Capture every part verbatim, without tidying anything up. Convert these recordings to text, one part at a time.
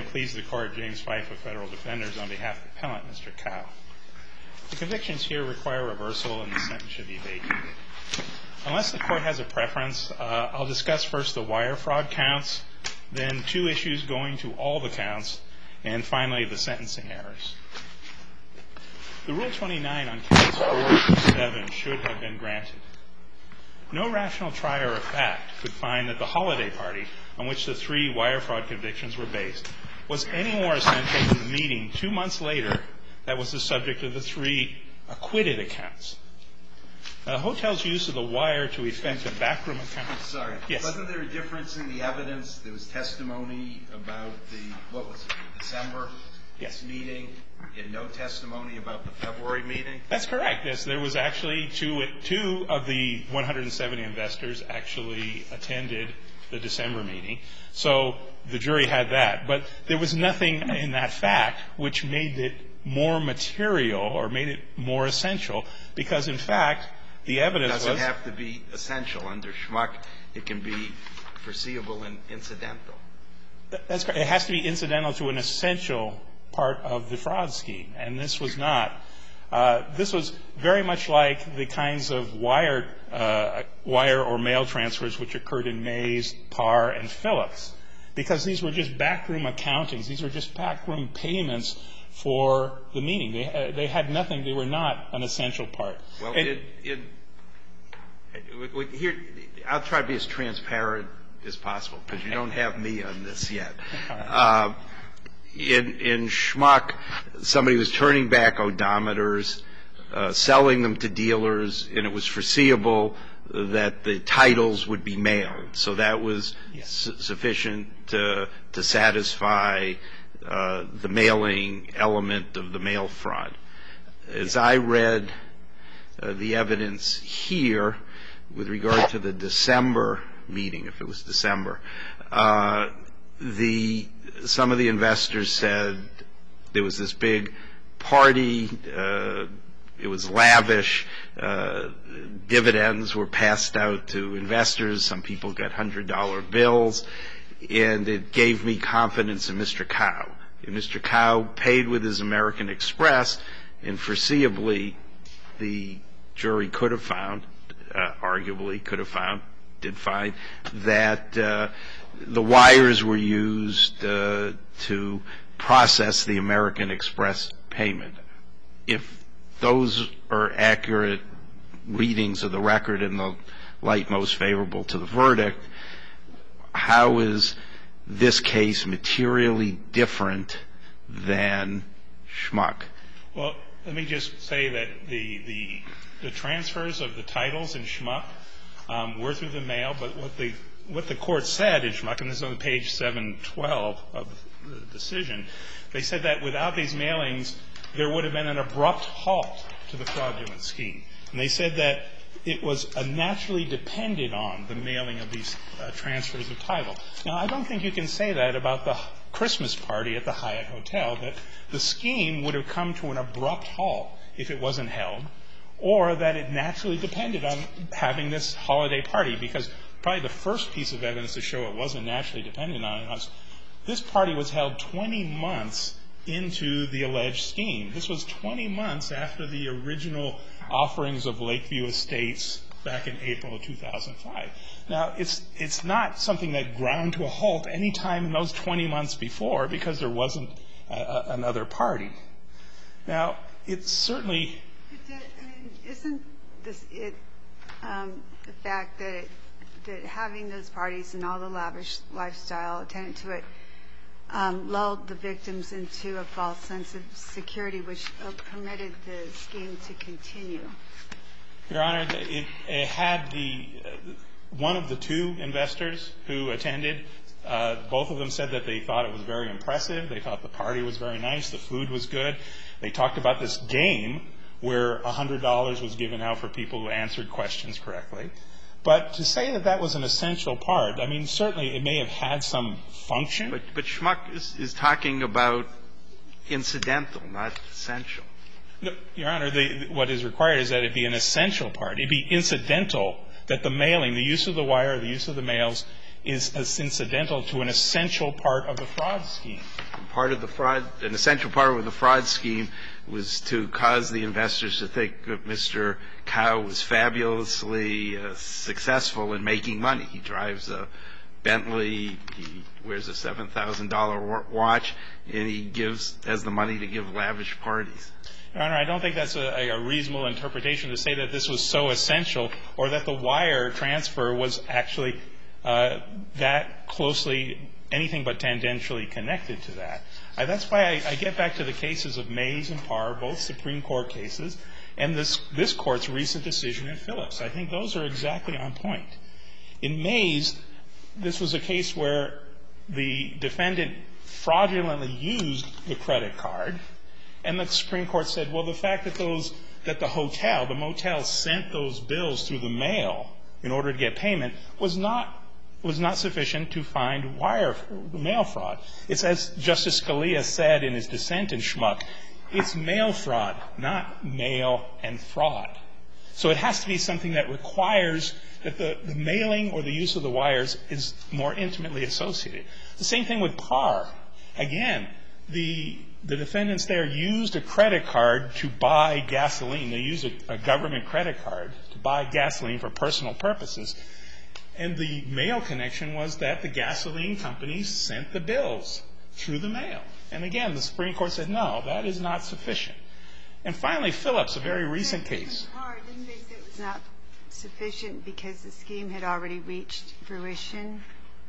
please the Court, James Fife of Federal Defenders, on behalf of the appellant, Mister Cao. The convictions here require reversal and the sentence should be vacated. Unless the Court has a preference, uh, I'll discuss first the wire fraud counts, then two issues going to all the counts, and finally the sentencing errors. The Rule twenty-nine on counts four through seven should have been granted. No rational trier of fact could find that the holiday party on which the three wire fraud convictions were based was any more essential than the meeting two months later that was the subject of the three acquitted accounts. Now, the hotel's use of the wire to effect a backroom account. Sorry. Yes. Wasn't there a difference in the evidence? There was testimony about the, what was it, the December yes. meeting, and no testimony about the February meeting? That's correct. Yes, there was actually two, two of the one hundred seventy investors actually attended the December meeting. So the jury had that. But there was nothing in that fact which made it more material or made it more essential because, in fact, the evidence was... It doesn't have to be essential. Under Schmuck, it can be foreseeable and incidental. That's correct. It has to be incidental to an essential part of the fraud scheme, and this was not. Uh, this was very much like the kinds of wire, uh, wire or mail transfers which occurred in Mays, Parr, and Phillips, because these were just backroom accountings. These were just backroom payments for the meeting. They, uh, they had nothing. They were not an essential part. Well, and, it, it, it, here, I'll try to be as transparent as possible because you don't have me on this yet. Uh, in, in Schmuck, somebody was turning back odometers, uh, selling them to dealers, and it was foreseeable that the titles would be mailed. So that was yes. su- sufficient to, to satisfy uh, the mailing element of the mail fraud. As I read uh, the evidence here with regard to the December meeting, if it was December, uh, the some of the investors said there was this big party, uh, it was lavish, uh, dividends were passed out to investors, some people got one hundred dollar bills, and it gave me confidence in Mister Cao. And Mister Cao paid with his American Express, and foreseeably the jury could have found, uh, arguably could have found, did find, that uh, the wires were used uh, to process the American Express payment. If those are accurate readings of the record in the light most favorable to the verdict, how is this case materially different than Schmuck? Well, let me just say that the, the, the transfers of the titles in Schmuck um, were through the mail, but what the, what the court said in Schmuck, and this is on page seven twelve of the decision, they said that without these mailings, there would have been an abrupt halt to the fraudulent scheme. And they said that it was uh, naturally dependent on the mailing of these uh, transfers of title. Now, I don't think you can say that about the Christmas party at the Hyatt Hotel, that the scheme would have come to an abrupt halt if it wasn't held, or that it naturally depended on having this holiday party, because probably the first piece of evidence to show it wasn't naturally dependent on it was this party was held twenty months into the alleged scheme. This was twenty months after the original offerings of Lakeview Estates back in April of two thousand five. Now, it's it's not something that ground to a halt any time in those twenty months before because there wasn't a, a, another party. Now, it's certainly... I mean, isn't this it, um, the fact that, it, that having those parties and all the lavish lifestyle attendant to it Um, lulled the victims into a false sense of security, which uh, permitted the scheme to continue? Your Honor, it, it had the uh, one of the two investors who attended. Uh, both of them said that they thought it was very impressive. They thought the party was very nice. The food was good. They talked about this game where one hundred dollars was given out for people who answered questions correctly. But to say that that was an essential part, I mean, certainly it may have had some function. But, but Schmuck is, is talking about incidental, not essential. No, Your Honor, the, what is required is that it be an essential part. It be incidental, that the mailing, the use of the wire, the use of the mails is as incidental to an essential part of the fraud scheme. Part of the fraud, an essential part of the fraud scheme was to cause the investors to think that Mister Kao was fabulously uh, successful in making money. He drives a Bentley, he wears a seven thousand dollar watch, and he gives has the money to give lavish parties. Your Honor, I don't think that's a, a reasonable interpretation to say that this was so essential or that the wire transfer was actually uh, that closely anything but tangentially connected to that. Uh, that's why I, I get back to the cases of Mays and Parr, both Supreme Court cases, and this, this Court's recent decision in Phillips. I think those are exactly on point. In Mays, this was a case where the defendant fraudulently used the credit card, and the Supreme Court said, well, the fact that those that the hotel, the motel sent those bills through the mail in order to get payment was not was not sufficient to find wire mail fraud. It's as Justice Scalia said in his dissent in Schmuck, it's mail fraud, not mail and fraud. So it has to be something that requires that the, the mailing or the use of the wires is more intimately associated. The same thing with Parr. Again, the the defendants there used a credit card to buy gasoline. They used a, a government credit card to buy gasoline for personal purposes. And the mail connection was that the gasoline companies sent the bills through the mail. And again, the Supreme Court said, no, that is not sufficient. And finally, Phillips, a very recent case. Didn't they say it was not sufficient because the scheme had already reached fruition?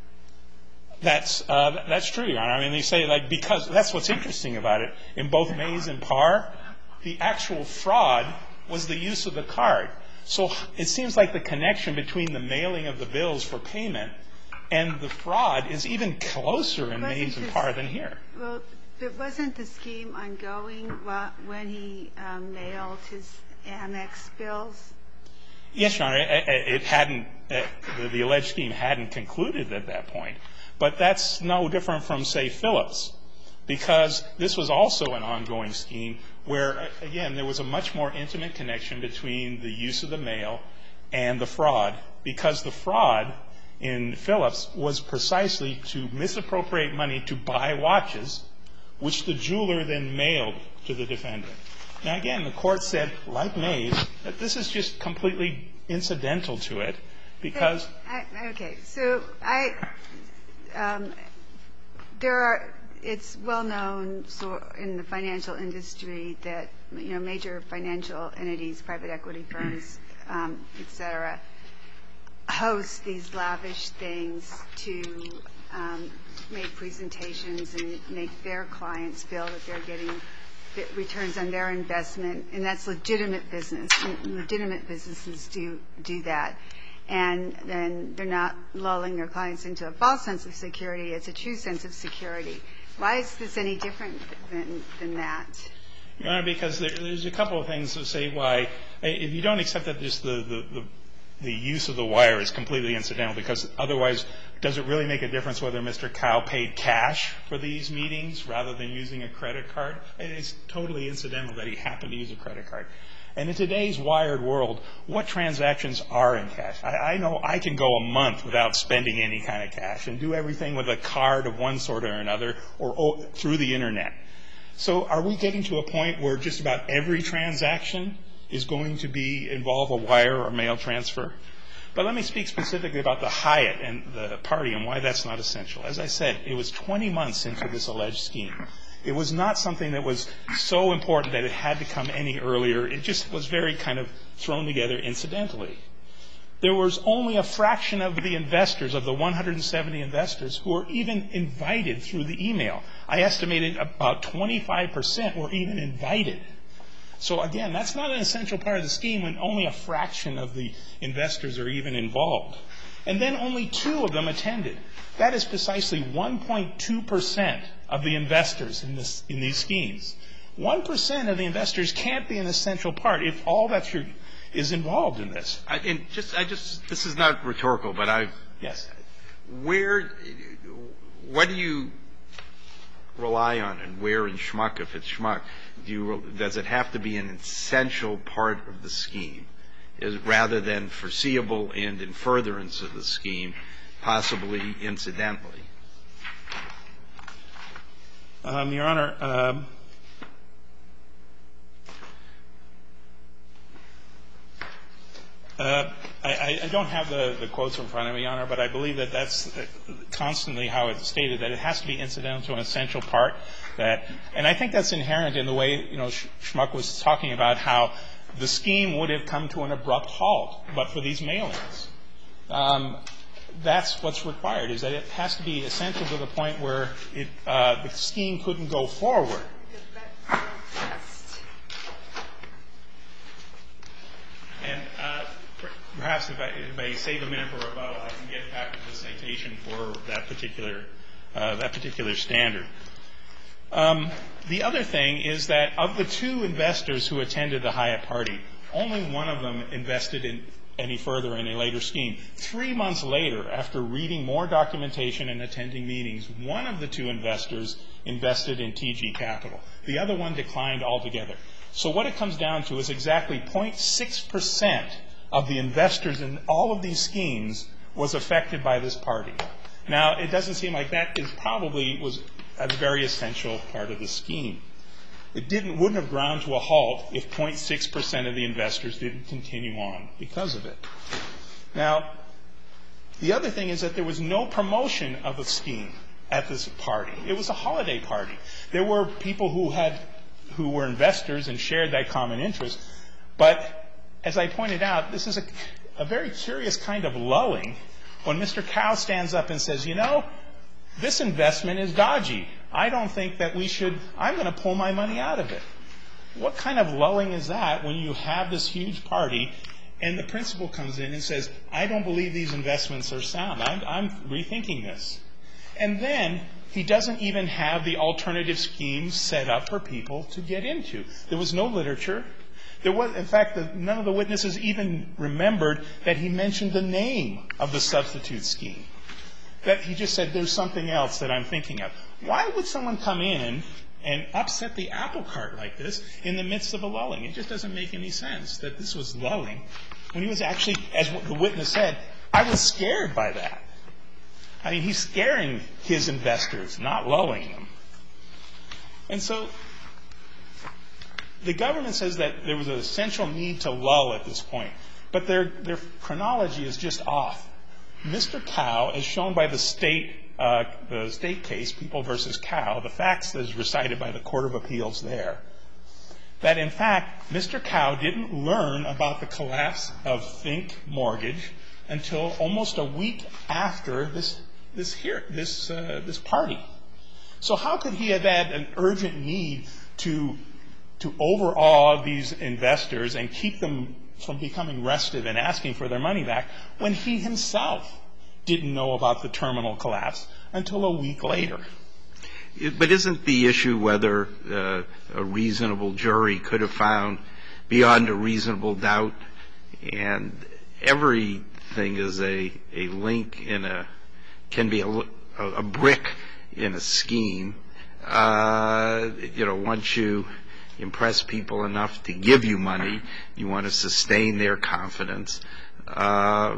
That's uh, that's true, Your Honor. I mean, they say, like, because that's what's interesting about it. In both Mays and Parr, the actual fraud was the use of the card. So it seems like the connection between the mailing of the bills for payment and the fraud is even closer in Mays and Parr than here. Well, but wasn't the scheme ongoing when he um, mailed his Amex bills? Yes, Your Honor. It, it hadn't, uh, the, the alleged scheme hadn't concluded at that point. But that's no different from, say, Phillips, because this was also an ongoing scheme where, again, there was a much more intimate connection between the use of the mail and the fraud, because the fraud in Phillips was precisely to misappropriate money to buy watches, which the jeweler then mailed to the defendant. Now, again, the Court said, like Mays, that this is just completely incidental to it because... Okay. So I... Um, there are, it's well known so in the financial industry that, you know, major financial entities, private equity firms, um, et cetera, host these lavish things to um, make presentations and make their clients feel that they're getting returns on their investment, and that's legitimate business. Legitimate businesses do do that. And then they're not lulling their clients into a false sense of security. It's a true sense of security. Why is this any different than, than that? Your Honor, because there, there's a couple of things to say why. If you don't accept that just the, the, the, the use of the wire is completely incidental, because otherwise, does it really make a difference whether Mister Kao paid cash for these meetings rather than using a credit card? It's totally incidental that he happened to use a credit card. And in today's wired world, what transactions are in cash? I, I know I can go a month without spending any kind of cash and do everything with a card of one sort or another or, or through the Internet. So are we getting to a point where just about every transaction is going to be involve a wire or mail transfer? But let me speak specifically about the Hyatt and the party and why that's not essential. As I said, it was twenty months into this alleged scheme. It was not something that was so important that it had to come any earlier. It just was very kind of thrown together incidentally. There was only a fraction of the investors, of the one hundred seventy investors, who were even invited through the email. I estimated about twenty-five percent were even invited. So again, that's not an essential part of the scheme when only a fraction of the investors are even involved. And then only two of them attended. That is precisely one point two percent of the investors in this in these schemes. one percent of the investors can't be an essential part if all that you're, is involved in this. I, and just, I just, this is not rhetorical, but I. Yes. Where, what do you rely on, and where in Schmuck, if it's Schmuck, do you, does it have to be an essential part of the scheme, is rather than foreseeable and in furtherance of the scheme? possibly incidentally? Um, Your Honor, um, uh, I, I don't have the, the quotes in front of me, Your Honor, but I believe that that's constantly how it's stated, that it has to be incidental to an essential part. That, and I think that's inherent in the way, you know, Schmuck was talking about how the scheme would have come to an abrupt halt, but for these mailings. Um, that's what's required, is that it has to be essential to the point where it, uh, the scheme couldn't go forward. And uh, perhaps if I, if I save a minute for rebuttal, I can get back to the citation for that particular, uh, that particular standard. Um, the other thing is that of the two investors who attended the Hyatt party, only one of them invested in any further in a later scheme. Three months later, after reading more documentation and attending meetings, one of the two investors invested in T G Capital. The other one declined altogether. So what it comes down to is exactly zero point six percent of the investors in all of these schemes was affected by this party. Now, it doesn't seem like that is probably was a very essential part of the scheme. It didn't, wouldn't have ground to a halt if zero point six percent of the investors didn't continue on because of it. Now, the other thing is that there was no promotion of the scheme at this party. It was a holiday party. There were people who had, who were investors and shared that common interest. But as I pointed out, this is a, a very curious kind of lulling when Mister Cow stands up and says, you know, this investment is dodgy. I don't think that we should, I'm going to pull my money out of it. What kind of lulling is that when you have this huge party and the principal comes in and says, I don't believe these investments are sound. I'm, I'm rethinking this. And then he doesn't even have the alternative schemes set up for people to get into. There was no literature. There was, in fact, the, none of the witnesses even remembered that he mentioned the name of the substitute scheme. That he just said, there's something else that I'm thinking of. Why would someone come in and upset the apple cart like this in the midst of a lulling? It just doesn't make any sense that this was lulling when he was actually, as the witness said, I was scared by that. I mean, he's scaring his investors, not lulling them. And so the government says that there was an essential need to lull at this point, but their, their chronology is just off. Mister Cow, as shown by the state, uh, the state case, People versus Cow, the facts as recited by the Court of Appeals there, that in fact, Mister Cow didn't learn about the collapse of Think Mortgage until almost a week after this this here this uh, this party. So how could he have had an urgent need to to overawe these investors and keep them from becoming restive and asking for their money back when he himself didn't know about the terminal collapse until a week later? But isn't the issue whether uh, a reasonable jury could have found beyond a reasonable doubt, and everything is a, a link in a, can be a, a brick in a scheme. Uh, you know, once you impress people enough to give you money, you want to sustain their confidence. Uh,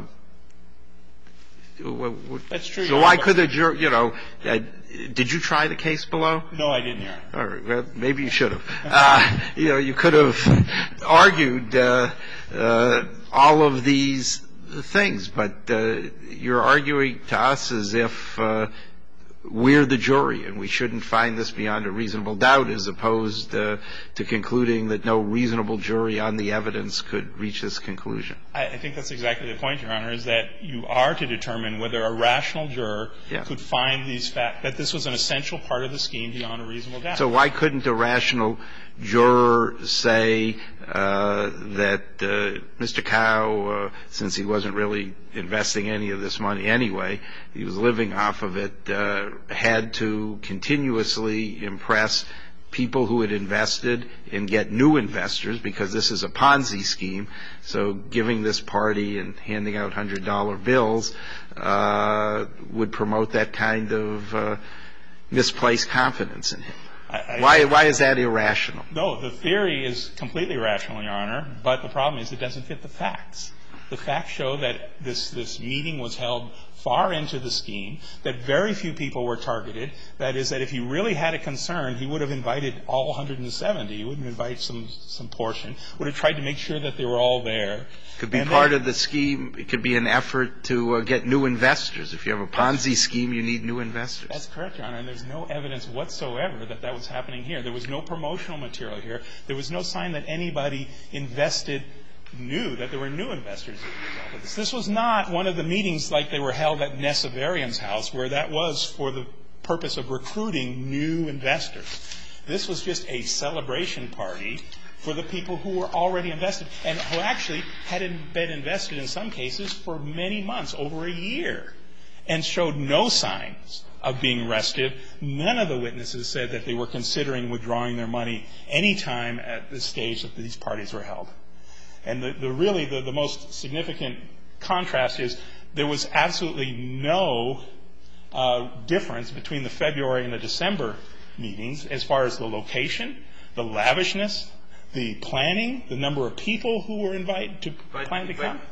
That's true. So why could the jury, you know, uh, did you try the case below? No, I didn't, Your Honor. All right, well, maybe you should have. Uh, you know, you could have argued uh, uh, all of these things, but uh, you're arguing to us as if uh, we're the jury and we shouldn't find this beyond a reasonable doubt, as opposed uh, to concluding that no reasonable jury on the evidence could reach this conclusion. I, I think that's exactly the point, Your Honor, is that you are to determine whether a rational juror yeah. could find these facts, that this was an essential part of the scheme beyond a reasonable doubt. So why couldn't a rational juror say uh, that uh, Mister Cow, uh, since he wasn't really investing any of this money anyway, he was living off of it, uh, had to continuously impress people who had invested and get new investors, because this is a Ponzi scheme. So giving this party and handing out one hundred dollar bills uh, would promote that kind of uh, misplaced confidence in him. I, I, Why, why is that irrational? No, the theory is completely rational, Your Honor, but the problem is it doesn't fit the facts. The facts show that this, this meeting was held far into the scheme, that very few people were targeted. That is, that if he really had a concern, he would have invited all one hundred seventy. He wouldn't invite some, some portion. Would have tried to make sure that they were all there. Could be and part then, of the scheme. It could be an effort to uh, get new investors. If you have a Ponzi scheme, you need new investors. That's correct, Your Honor, and there's no evidence whatsoever that that was happening here. There was no promotional material here. There was no sign that anybody invested knew that there were new investors as a result of this. This was not one of the meetings like they were held at Nessa Varian's house, where that was for the purpose of recruiting new investors. This was just a celebration party for the people who were already invested and who actually had been invested in some cases for many months, over a year, and showed no signs of being restive. None of the witnesses said that they were considering withdrawing their money any time at the stage that these parties were held. And the, the really the, the most significant contrast is there was absolutely no uh, difference between the February and the December meetings as far as the location, the lavishness, the planning, the number of people who were invited to But- plan to but- come.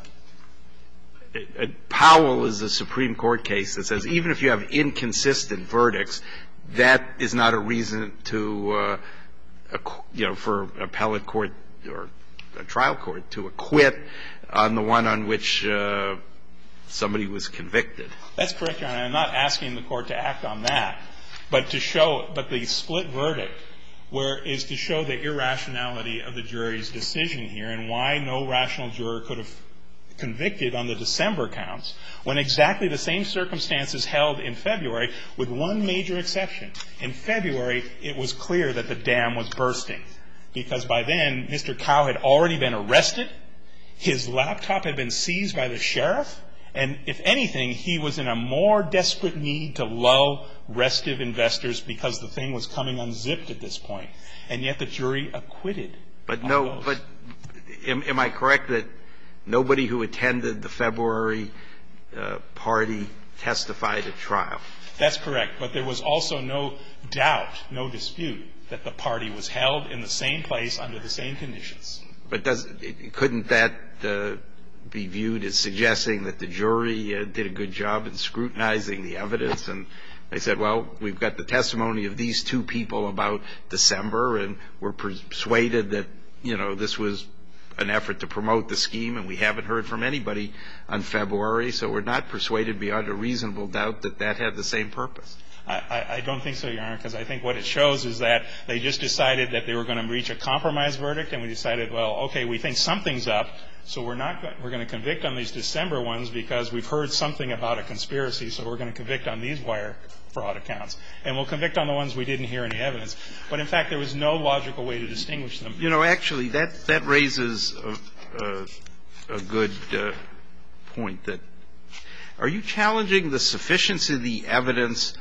Uh, Powell is a Supreme Court case that says even if you have inconsistent verdicts, that is not a reason to, uh, acqu- you know, for appellate court or a trial court to acquit on the one on which uh, somebody was convicted. That's correct, Your Honor. I'm not asking the court to act on that, but to show, but the split verdict where is to show the irrationality of the jury's decision here and why no rational juror could have convicted on the December counts when exactly the same circumstances held in February, with one major exception. In February, it was clear that the dam was bursting, because by then, Mister Cow had already been arrested, his laptop had been seized by the sheriff, and if anything, he was in a more desperate need to lull restive investors because the thing was coming unzipped at this point. And yet the jury acquitted. But no, those. but am, am I correct that nobody who attended the February uh, party testified at trial? That's correct. But there was also no doubt, no dispute, that the party was held in the same place under the same conditions. But does, couldn't that uh, be viewed as suggesting that the jury uh, did a good job in scrutinizing the evidence? And they said, well, we've got the testimony of these two people about December, and we're persuaded that, you know, this was an effort to promote the scheme, and we haven't heard from anybody on February, so we're not persuaded beyond a reasonable doubt that that had the same purpose. I, I don't think so, Your Honor, because I think what it shows is that they just decided that they were going to reach a compromise verdict, and we decided, well, okay, we think something's up, so we're not we're going to convict on these December ones because we've heard something about a conspiracy, so we're going to convict on these wire fraud accounts, and we'll convict on the ones we didn't hear any evidence. But in fact, there was no logical way to distinguish them. You know, actually, that that raises a, a, a good uh, point. That are you challenging the sufficiency of the evidence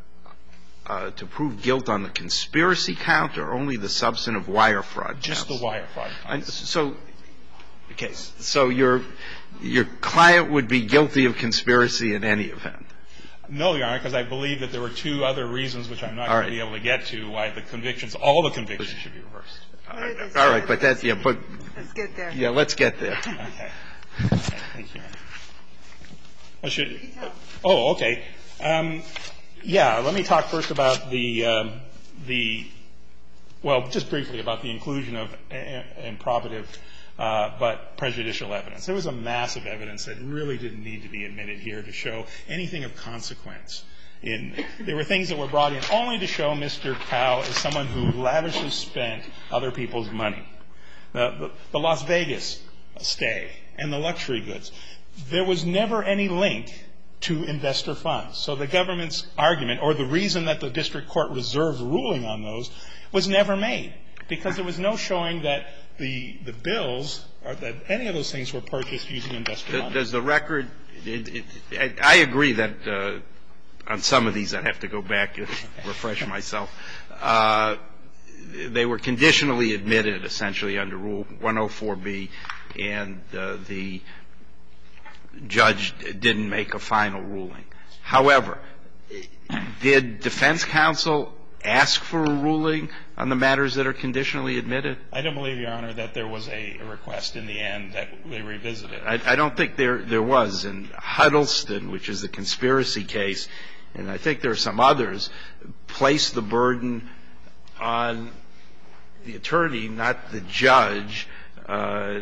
Uh, to prove guilt on the conspiracy count, or only the substantive wire fraud counts? Just the wire fraud counts. So, okay, so your your client would be guilty of conspiracy in any event? No, Your Honor, because I believe that there were two other reasons, which I'm not all going right. to be able to get to, why the convictions, all the convictions should be reversed. Uh, all right, but that's, yeah, but. Let's get there. Yeah, let's get there. Okay. Okay. Thank you. I should, oh, okay. Um, Yeah, let me talk first about the, um, the well, just briefly about the inclusion of improbative uh, but prejudicial evidence. There was a massive evidence that really didn't need to be admitted here to show anything of consequence. In, there were things that were brought in only to show Mister Cow as someone who lavishly spent other people's money. The, the, the Las Vegas stay and the luxury goods. There was never any link to investor funds. So the government's argument, or the reason that the district court reserved ruling on those, was never made, because there was no showing that the the bills or that any of those things were purchased using investor money. Does the record? It, it, I agree that uh, on some of these I'd have to go back and refresh myself. Uh, they were conditionally admitted, essentially, under Rule one oh four B, and uh, the judge didn't make a final ruling. However, did defense counsel ask for a ruling on the matters that are conditionally admitted? I don't believe, Your Honor, that there was a request in the end that they revisited. I, I don't think there there was. In Huddleston, which is the conspiracy case, and I think there are some others, place the burden on the attorney, not the judge. Uh,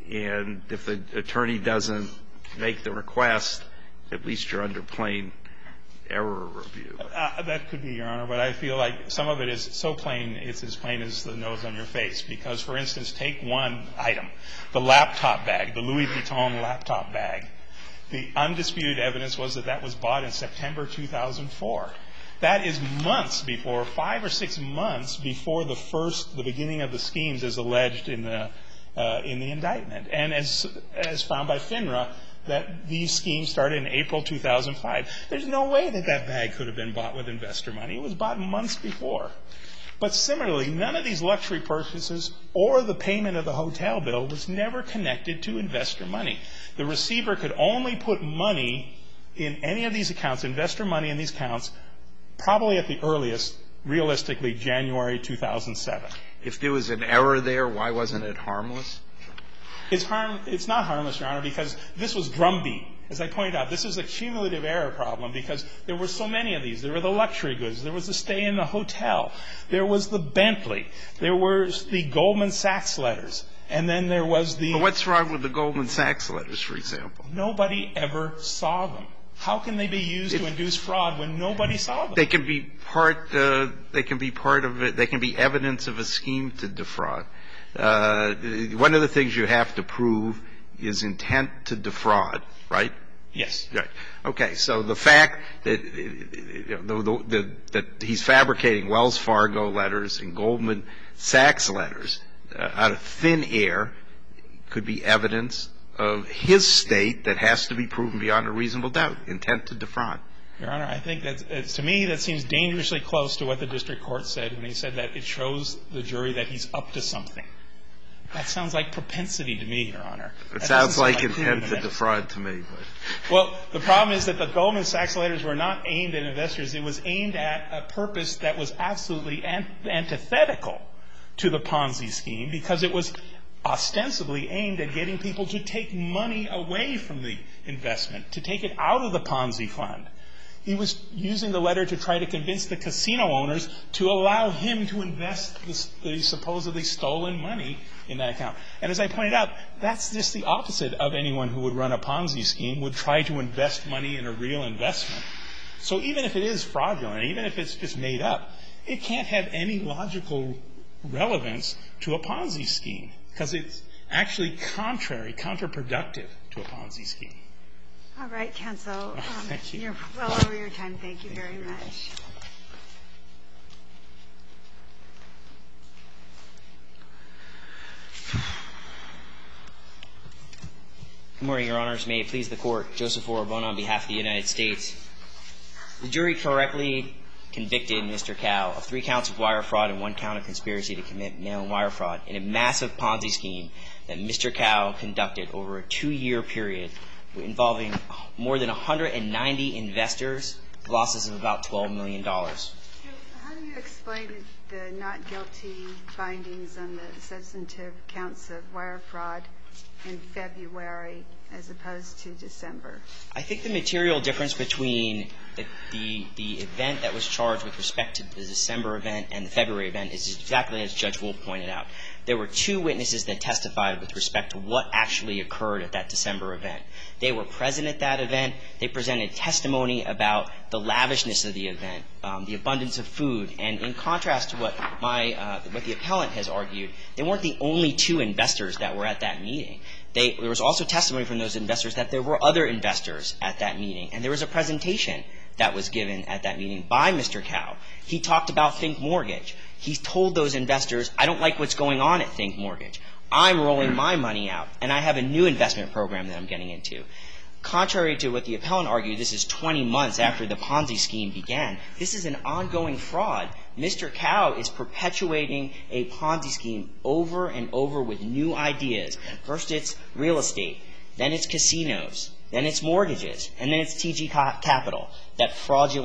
and if the attorney doesn't make the request, at least you're under plain error review. Uh, that could be, Your Honor, but I feel like some of it is so plain, it's as plain as the nose on your face. Because, for instance, take one item, the laptop bag, the Louis Vuitton laptop bag. The undisputed evidence was that that was bought in September two thousand four. That is months before, five or six months before the first, the beginning of the schemes as alleged in the uh, in the indictment. And as as found by FINRA, that these schemes started in April two thousand five. There's no way that that bag could have been bought with investor money. It was bought months before. But similarly, none of these luxury purchases or the payment of the hotel bill was never connected to investor money. The receiver could only put money in any of these accounts, investor money in these accounts, probably at the earliest, realistically, January two thousand seven. If there was an error there, why wasn't it harmless? It's harm. It's not harmless, Your Honor, because this was drumbeat. As I pointed out, this is a cumulative error problem because there were so many of these. There were the luxury goods. There was the stay in the hotel. There was the Bentley. There was the Goldman Sachs letters. And then there was the... But what's wrong with the Goldman Sachs letters, for example? Nobody ever saw them. How can they be used to induce fraud when nobody saw them? They can be part. Uh, they can be part of it. They can be evidence of a scheme to defraud. Uh, one of the things you have to prove is intent to defraud, right? Yes. Right. Okay. So the fact that you know, the, the, that he's fabricating Wells Fargo letters and Goldman Sachs letters uh, out of thin air could be evidence of his state that has to be proven beyond a reasonable doubt, intent to defraud. Your Honor, I think that, to me, that seems dangerously close to what the district court said when he said that it shows the jury that he's up to something. That sounds like propensity to me, Your Honor. It sounds like intent to defraud to me. But. Well, the problem is that the Goldman Sachs letters were not aimed at investors. It was aimed at a purpose that was absolutely antithetical to the Ponzi scheme because it was ostensibly aimed at getting people to take money away from the investment, to take it out of the Ponzi fund. He was using the letter to try to convince the casino owners to allow him to invest the, the supposedly stolen money in that account. And as I pointed out, that's just the opposite of anyone who would run a Ponzi scheme, would try to invest money in a real investment. So even if it is fraudulent, even if it's just made up, it can't have any logical relevance to a Ponzi scheme because it's actually contrary, counterproductive to a Ponzi scheme. All right, counsel. Um, Thank you. You're well over your time. Thank you very much. Good morning, Your Honors. May it please the Court. Joseph Orabona on behalf of the United States. The jury correctly convicted Mister Cao of three counts of wire fraud and one count of conspiracy to commit mail-in wire fraud in a massive Ponzi scheme that Mister Cao conducted over a two-year period involving more than one hundred ninety investors, losses of about twelve million dollars. How do you explain the not guilty findings on the substantive counts of wire fraud in February as opposed to December? I think the material difference between the, the, the event that was charged with respect to the December event and the February event is exactly as Judge Wolf pointed out. There were two witnesses that testified with respect to what actually occurred at that December event. They were present at that event. They presented testimony about the lavishness of the event, um, the abundance of food. And in contrast to what my uh, what the appellant has argued, they weren't the only two investors that were at that meeting. They, there was also testimony from those investors that there were other investors at that meeting. And there was a presentation that was given at that meeting by Mister Cao. He talked about Think Mortgage. He told those investors, I don't like what's going on at Think Mortgage. I'm rolling my money out, and I have a new investment program that I'm getting into. Contrary to what the appellant argued, this is twenty months after the Ponzi scheme began. This is an ongoing fraud. Mister Cao is perpetuating a Ponzi scheme over and over with new ideas. First it's real estate, then it's casinos, then it's mortgages, and then it's T G Capital, that fraudulent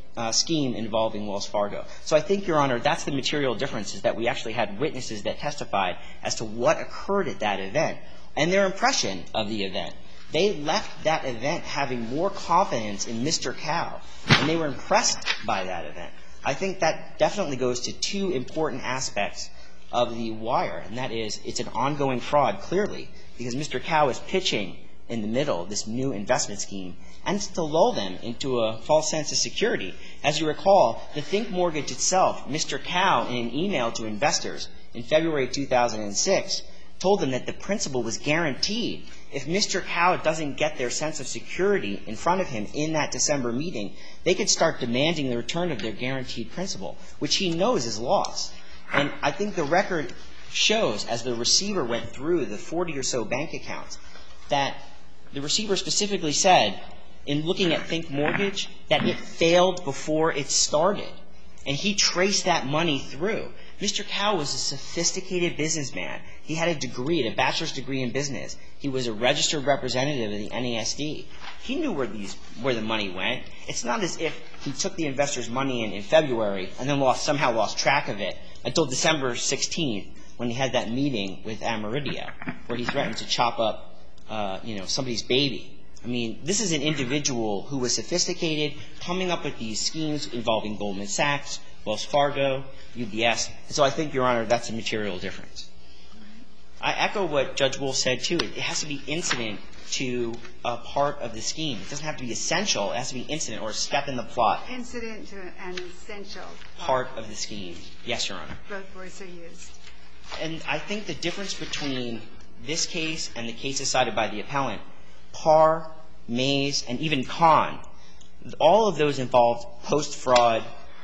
uh, scheme involving Wells Fargo. So I think, Your Honor, that's the material difference, is that we actually had witnesses that testified as to what occurred at that event and their impression of the event. They left that event having more confidence in Mister Kao, and they were impressed by that event. I think that definitely goes to two important aspects of the wire, and that is it's an ongoing fraud, clearly, because Mister Kao is pitching in the middle this new investment scheme, and it's to lull them into a false sense of security. As you recall, the Think Mortgage itself, Mister Kao, in an email to investors in February two thousand six, told them that the principal was guaranteed. If Mister Kao doesn't get their sense of security in front of him in that December meeting, they could start demanding the return of their guaranteed principal, which he knows is lost. And I think the record shows, as the receiver went through the forty or so bank accounts, that the receiver specifically said, in looking at Think Mortgage, that it failed before it started. And he traced that money through. Mister Kao was a sophisticated businessman. He had a degree, a bachelor's degree in business. He was a registered representative of the N A S D. He knew where these where the money went. It's not as if he took the investors' money in, in February and then lost somehow lost track of it until December sixteenth, when he had that meeting with Amaridia, where he threatened to chop up, uh, you know, somebody's baby. I mean, this is an individual who was sophisticated, coming up with these schemes involving Goldman Sachs, Wells Fargo, U B S. And so I think, Your Honor, that's a material difference. I echo what Judge Wolf said, too. It has to be incident to a part of the scheme. It doesn't have to be essential. It has to be incident or a step in the plot. Incident to an essential Part of the scheme. Yes, Your Honor. Both words are used. And I think the difference between this case and the cases cited by the appellant, Parr, Mays, and even Kahn, all of those involved post-fraud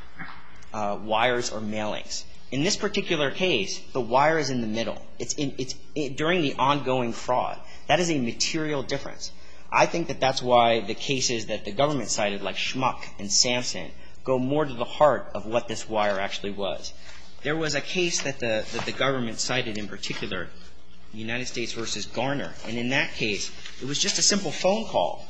uh, wires or mailings. In this particular case, the wire is in the middle. It's, in, it's in, during the ongoing fraud. That is a material difference. I think that that's why the cases that the government cited, like Schmuck and Sampson, go more to the heart of what this wire actually was. There was a case that the, that the government cited in particular, United States versus Garner. And in that case, it was just a simple phone call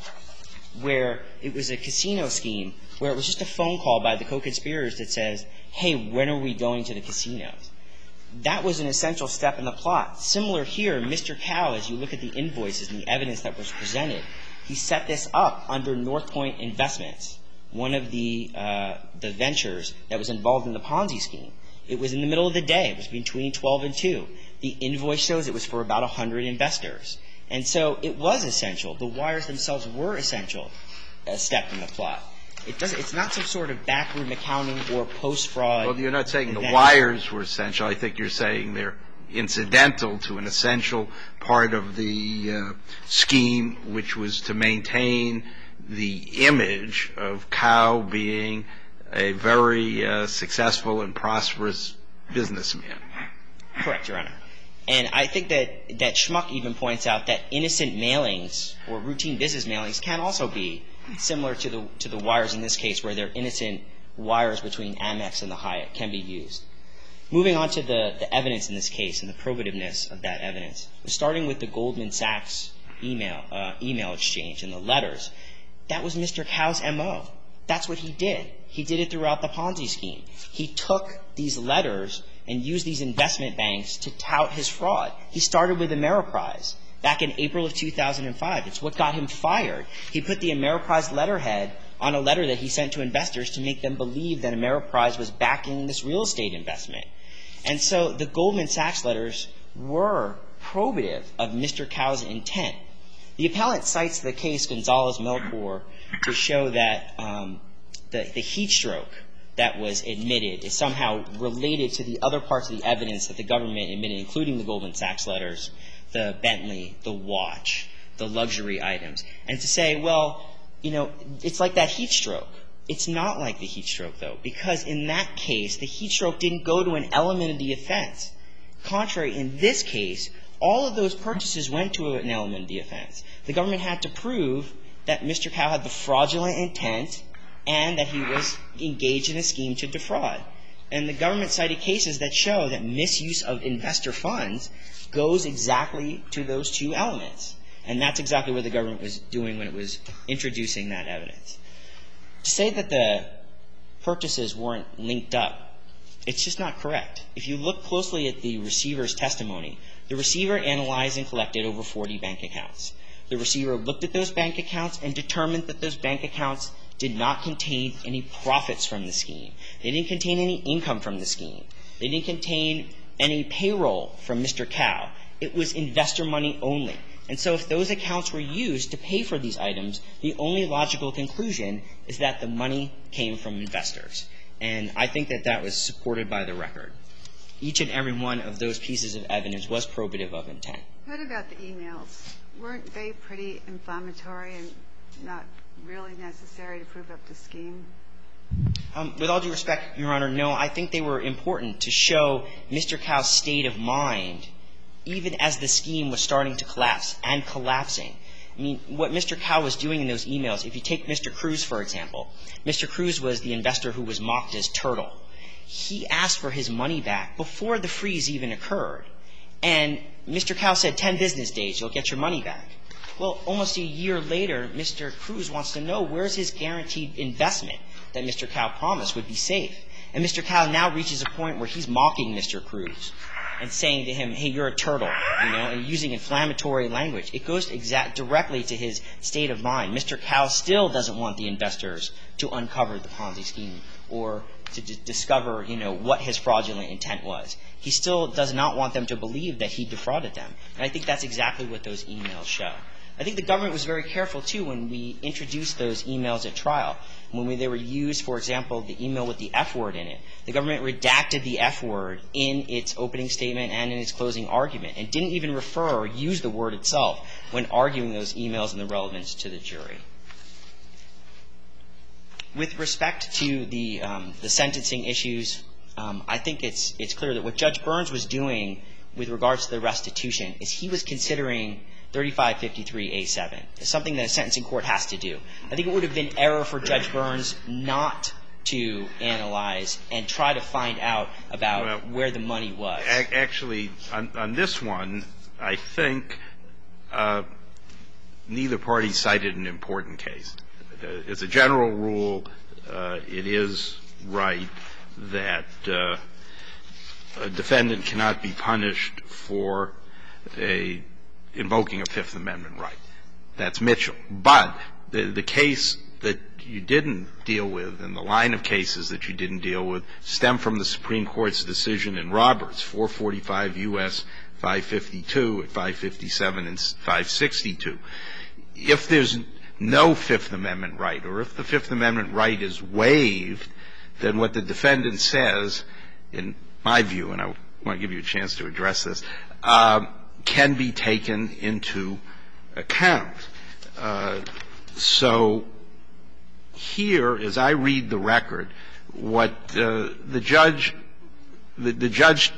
where it was a casino scheme where it was just a phone call by the co-conspirators that says, hey, when are we going to the casinos? That was an essential step in the plot. Similar here, Mister Kao, as you look at the invoices and the evidence that was presented, he set this up under North Point Investments, one of the, uh, the ventures that was involved in the Ponzi scheme. It was in the middle of the day. It was between twelve and two. The invoice shows it was for about one hundred investors. And so it was essential. The wires themselves were essential, a step in the plot. It doesn't, it's not some sort of backroom accounting or post-fraud. Well, you're not saying the wires were essential. I think you're saying they're incidental to an essential part of the uh, scheme, which was to maintain the image of Kao being a very uh, successful and prosperous businessman. Correct, Your Honor. And I think that, that Schmuck even points out that innocent mailings or routine business mailings can also be similar to the to the wires in this case, where they're innocent wires between Amex and the Hyatt can be used. Moving on to the, the evidence in this case and the probativeness of that evidence, starting with the Goldman Sachs email uh, email exchange and the letters, that was Mister Kao's M O. That's what he did. He did it throughout the Ponzi scheme. He took these letters and used these investment banks to tout his fraud. He started with Ameriprise back in April of two thousand five. It's what got him fired. He put the Ameriprise letterhead on a letter that he sent to investors to make them believe that Ameriprise was backing this real estate investment. And so the Goldman Sachs letters were probative of Mister Kao's intent. The appellant cites the case Gonzalez-Melchor to show that um, the, the heat stroke that was admitted is somehow related to the other parts of the evidence that the government admitted, including the Goldman Sachs letters, the Bentley, the watch, the luxury items. And to say, well, you know, it's like that heat stroke. It's not like the heat stroke, though, because in that case, the heat stroke didn't go to an element of the offense. Contrary, in this case, all of those purchases went to an element of the offense. The government had to prove that Mister Kao had the fraudulent intent and that he was engaged in a scheme to defraud. And the government cited cases that show that misuse of investor funds goes exactly to those two elements. And that's exactly what the government was doing when it was introducing that evidence. To say that the purchases weren't linked up. It's just not correct. If you look closely at the receiver's testimony, the receiver analyzed and collected over forty bank accounts. The receiver looked at those bank accounts and determined that those bank accounts did not contain any profits from the scheme. They didn't contain any income from the scheme. They didn't contain any payroll from Mister Cow. It was investor money only. And so if those accounts were used to pay for these items, the only logical conclusion is that the money came from investors. And I think that that was supported by the record. Each and every one of those pieces of evidence was probative of intent. What about the emails? Weren't they pretty inflammatory and not really necessary to prove up the scheme? Um, with all due respect, Your Honor, no. I think they were important to show Mister Cow's state of mind even as the scheme was starting to collapse and collapsing. I mean, what Mister Cow was doing in those emails, if you take Mister Cruz, for example, Mister Cruz was the investor who was mocked as Turtle. He asked for his money back before the freeze even occurred. And Mister Cow said, ten business days, you'll get your money back. Well, almost a year later, Mister Cruz wants to know where's his guaranteed investment that Mister Cow promised would be safe. And Mister Cow now reaches a point where he's mocking Mister Cruz and saying to him, hey, you're a turtle, you know, and using inflammatory language. It goes exact directly to his state of mind. Mister Cow still doesn't want the investors to uncover the Ponzi scheme or to d- discover, you know, what his fraudulent intent was. He still does not want them to believe that he defrauded them. And I think that's exactly what those emails show. I think the government was very careful, too, when we introduced those emails at trial. When we, they were used, for example, the email with the F word in it. The government redacted the F word in its opening statement and in its closing argument and didn't even refer or use the word itself when arguing those emails and the relevance to the jury. With respect to the, um, the sentencing issues, um, I think it's, it's clear that what Judge Burns was doing with regards to the restitution is he was considering thirty-five fifty-three A seven. It's something that a sentencing court has to do. I think it would have been error for Judge Burns not to analyze and try to find out about well, where the money was. Actually, on, on this one, I think uh, neither party cited an important case. As a general rule, uh, it is right that uh, a defendant cannot be punished for a invoking a Fifth Amendment right. That's Mitchell. But the, the case that you didn't deal with and the line of cases that you didn't deal with stem from the Supreme Court's decision in Roberts, four forty-five U S five fifty-two at five fifty-seven and five sixty-two. If there's no Fifth Amendment right, or if the Fifth Amendment right is waived, then what the defendant says, in my view, and I want to give you a chance to address this, uh, can be taken into account. Uh, so here, as I read the record, what uh, the judge, the, the judge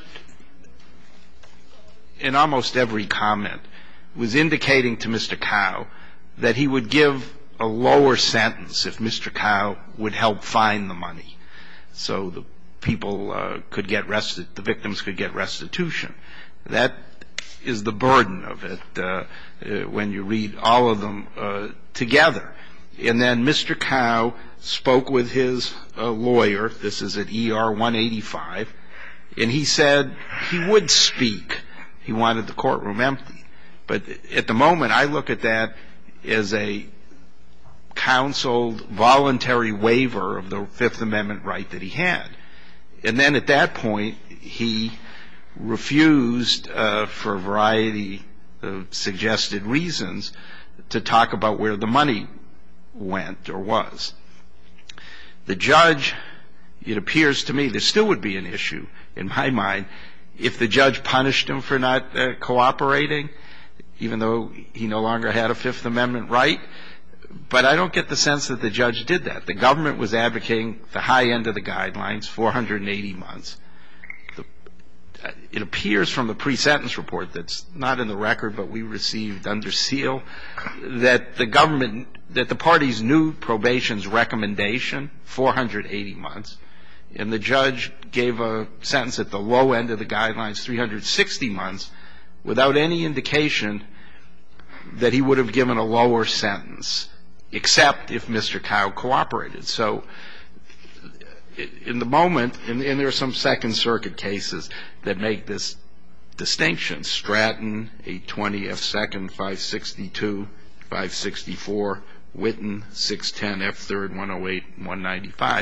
in almost every comment was indicating to Mister Cow that he would give a lower sentence if Mister Cow would help find the money, so the people uh, could get resti- the victims could get restitution. That is the burden of it uh, uh, when you read all of them uh, together. And then Mister Cow spoke with his uh, lawyer. This is at E R one eighty-five, and he said he would speak. He wanted the courtroom empty. But at the moment, I look at that as a counseled voluntary waiver of the Fifth Amendment right that he had. And then at that point, he refused, uh, for a variety of suggested reasons, to talk about where the money went or was. The judge, it appears to me, there still would be an issue, in my mind, if the judge punished him for not uh, cooperating, even though he no longer had a Fifth Amendment right. But I don't get the sense that the judge did that. The government was advocating the high end of the guidelines, four hundred eighty months. The, uh, it appears from the pre-sentence report that's not in the record, but we received under seal, that the government, that the parties knew probation's recommendation, four hundred eighty months, and the judge gave a sentence at the low end of the guidelines, three hundred sixty months, without any indication that he would have given a lower sentence, except if Mister Cow cooperated. So in the moment, and, and there are some Second Circuit cases that make this distinction. Stratton, eight twenty F second, five sixty-two, five sixty-four, Witten, six ten F third, one oh eight, one ninety-five.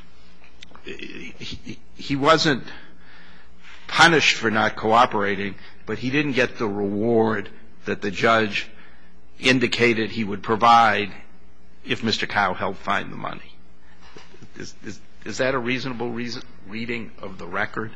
He, he wasn't punished for not cooperating, but he didn't get the reward that the judge indicated he would provide if Mister Cow helped find the money. Is, is, is that a reasonable reason, reading of the record?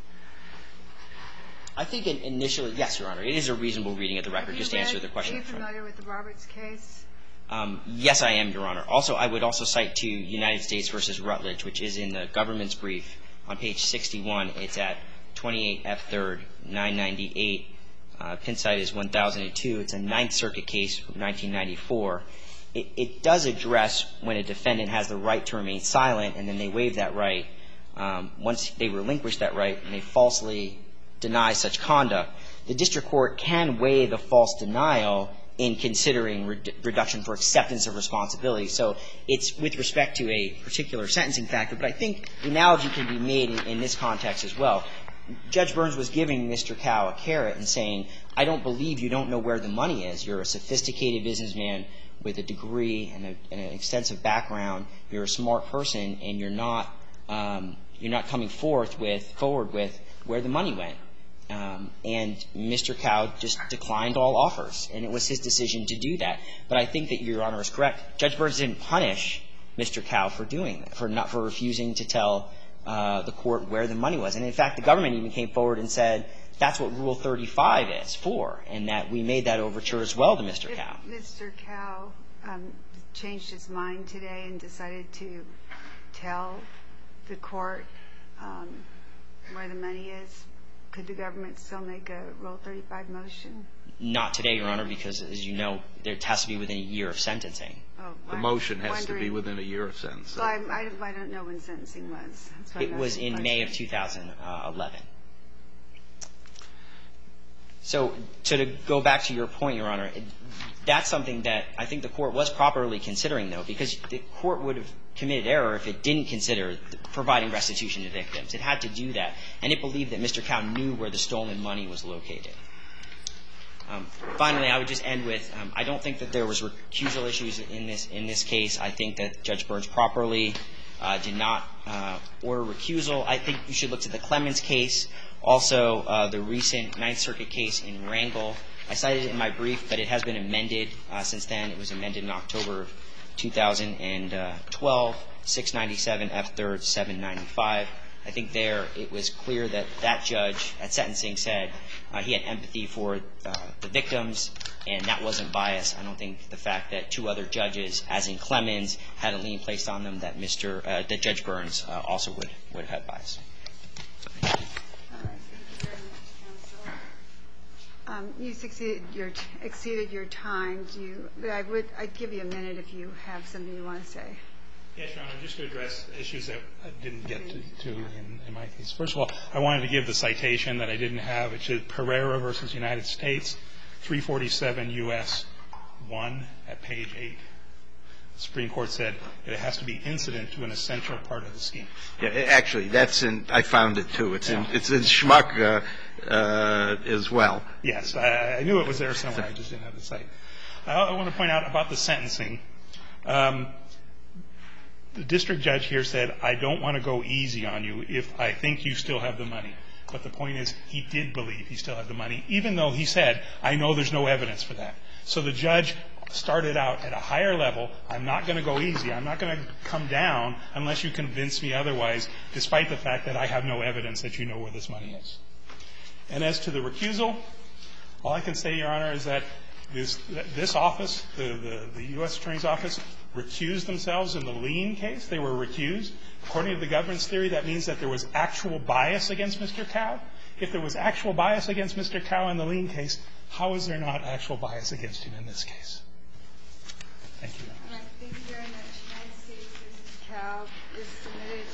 I think initially, yes, Your Honor, it is a reasonable reading of the record, just to answer the question. Are you familiar with the Roberts case? Um, yes, I am, Your Honor. Also, I would also cite to United States versus Rutledge, which is in the government's brief on page sixty-one. It's at twenty-eight F third, nine ninety-eight. Uh, pin site is one thousand two. It's a Ninth Circuit case from nineteen ninety-four. It, it does address when a defendant has the right to remain silent and then they waive that right. Um, once they relinquish that right and they falsely deny such conduct, the district court can weigh the false denial in considering redu- reduction for acceptance of responsibility. So it's with respect to a particular sentencing factor, but I think the analogy can be made in, in this context as well. Judge Burns was giving Mister Cow a carrot and saying, I don't believe you don't know where the money is. You're a sophisticated businessman with a degree and, a, and an extensive background. You're a smart person, and you're not um, you're not coming forth with forward with where the money went. Um, and Mister Cow just declined all offers, and it was his decision to do that. But I think that Your Honor is correct. Judge Burns didn't punish Mister Cow for doing that, for not for refusing to tell uh, the court where the money was. And in fact, the government even came forward and said that's what Rule thirty-five is for, and that we made that overture as well to Mister Cow. If Mister Cow um, changed his mind today and decided to tell the court um, where the money is, could the government still make a Rule thirty-five motion? Not today, Your Honor, because, as you know, there has to be within a year of sentencing. Oh, The I'm motion has to be wondering- within a year of sentencing. Well, I, I, I don't know when sentencing was. That's why I'm It was asking in the May of question. two thousand eleven. So, so to go back to your point, Your Honor, it, that's something that I think the court was properly considering, though, because the court would have committed error if it didn't consider providing restitution to victims. It had to do that, and it believed that Mister Cow knew where the stolen money was located. Um, finally, I would just end with, um, I don't think that there was recusal issues in this in this case. I think that Judge Burns properly uh, did not uh, order recusal. I think you should look to the Clemens case, also uh, the recent Ninth Circuit case in Rangel. I cited it in my brief, but it has been amended uh, since then. It was amended in October of two thousand twelve, six ninety-seven F third, seven ninety-five. I think there it was clear that that judge at sentencing said uh, he had empathy for uh, the victims, and that wasn't bias. I don't think the fact that two other judges, as in Clemens, had a lien placed on them that Mister Uh, that Judge Burns uh, also would would have had bias. All right. Thank you very much, counsel. Um, you succeeded your t- exceeded your time. Do you, but I would I'd give you a minute if you have something you want to say. Yes, Your Honor, just to address issues that I didn't get to, to in, in my case. First of all, I wanted to give the citation that I didn't have, which is Pereira versus United States, three forty-seven U S one at page eight. The Supreme Court said it has to be incident to an essential part of the scheme. Yeah, actually, that's in. I found it too. It's in. Yeah. It's in Schmuck uh, uh, as well. Yes, I, I knew it was there somewhere. I just didn't have the site. I, I want to point out about the sentencing. Um, the district judge here said, I don't want to go easy on you if I think you still have the money. But the point is, he did believe he still had the money, even though he said, I know there's no evidence for that. So the judge started out at a higher level. I'm not going to go easy. I'm not going to come down unless you convince me otherwise, despite the fact that I have no evidence that you know where this money is. And as to the recusal, all I can say, Your Honor, is that this, this office, the, the, the U S Attorney's Office, recused themselves in the lien case. They were recused. According to the government's theory, that means that there was actual bias against Mister Cow. If there was actual bias against Mister Cow in the lien case, how is there not actual bias against him in this case? Thank you. All right. Thank you very much. United States versus Cow is submitted.